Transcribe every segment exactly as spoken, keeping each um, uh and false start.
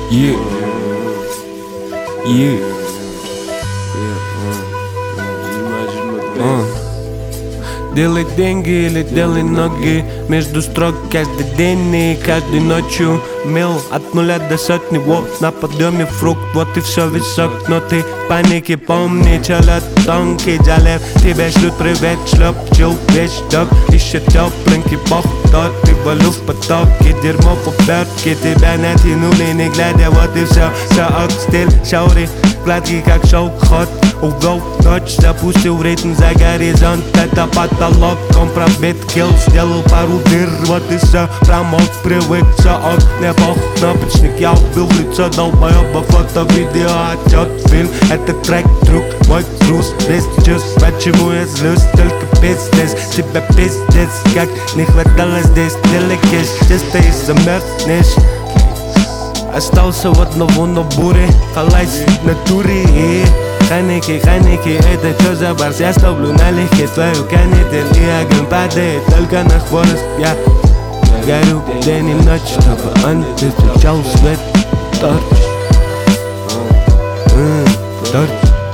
Yeah. Yeah. Uh. Делай деньги или делай ноги. Между строк каждый день и каждой ночью. Мил от нуля до сотни. Вот на подъеме фрукт, вот и все висок. Но ты паники помни, челят тонкий джалер. Тебя шлют привет, шлеп, чил, вещь, дог. Еще тепленький бог, тот ты валю в потоке. Дерьмо по обертке, тебя натянули, не глядя, вот и все. Все ок, стиль, шаuri, гладкий как шелк-ход. Увел ночь, запустил ритм за горизонт. Это потолок, он пробит килл. Сделал пару дыр, вот и все. Промок, привык, все ок, не бог. Кнопочник, я убил лицо долбоеба. Фото, видео, отчет, фильм. Это трек, друг, мой груз. Без чувств, почему я злюсь? Только пиздец, тебя пиздец. Как не хватало здесь, деликиш. Чисто и замерзнешь. Остался в одного на буре. Халайс в натуре. Ханики, ханики, это чё за барс? Я ставлю налегке твою канитель. И огонь падает только на хворост. Я горю день и ночь, чтобы он не встречал свет. Торч, торч,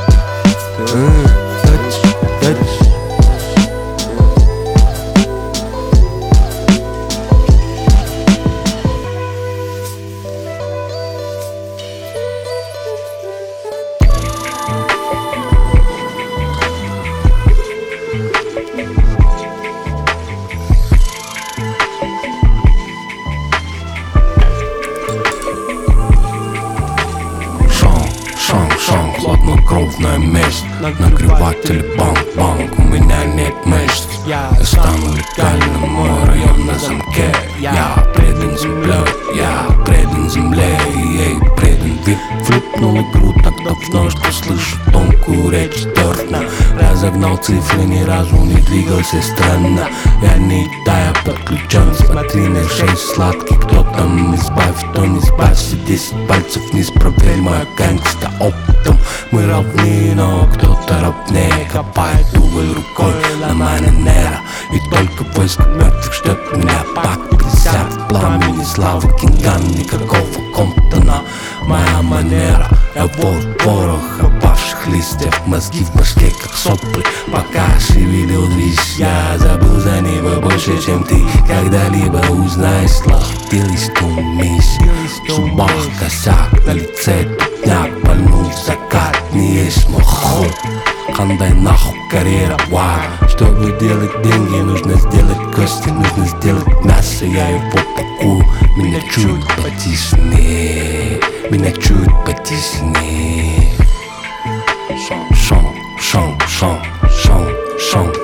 торч, торч. Хладнокровная месть, нагреватель банк-банк. У меня нет мышц, я стану легальным, мой район на замке. Я предан земле, я предан земле, ей предан вид. Флипнул игру так давно, что слышу тонкую речь дерна. Разогнал цифры, ни разу не двигался странно. Я не тая подключен, смотри на шесть сладких. Кто там избавь, кто не избавься. Десять пальцев вниз, проверь моя гангста оптом. Мы равны, но кто-то равнее. Копает уголь рукой, ломая нера. И только войск мертвых ждет меня. Пак пятьдесят в пламени, слава Кинган. Никакого Комптона, моя манера. Я вор порох опавших листьев. Мозги в башке как сопли. Пока шевелил весь, я забыл за него больше, чем ты когда-либо узнаешь. Слова делись тумись. В зубах косяк, на лице тупняк. Пальнул в закат, не есть моху. Кандай нахуй карьера, вау. Чтобы делать деньги, нужно сделать кости. Нужно сделать мясо, я его пакую. Меня чуть потиснее, меня чуть потиснее. Шон, шон, шон, шон, шон, шон.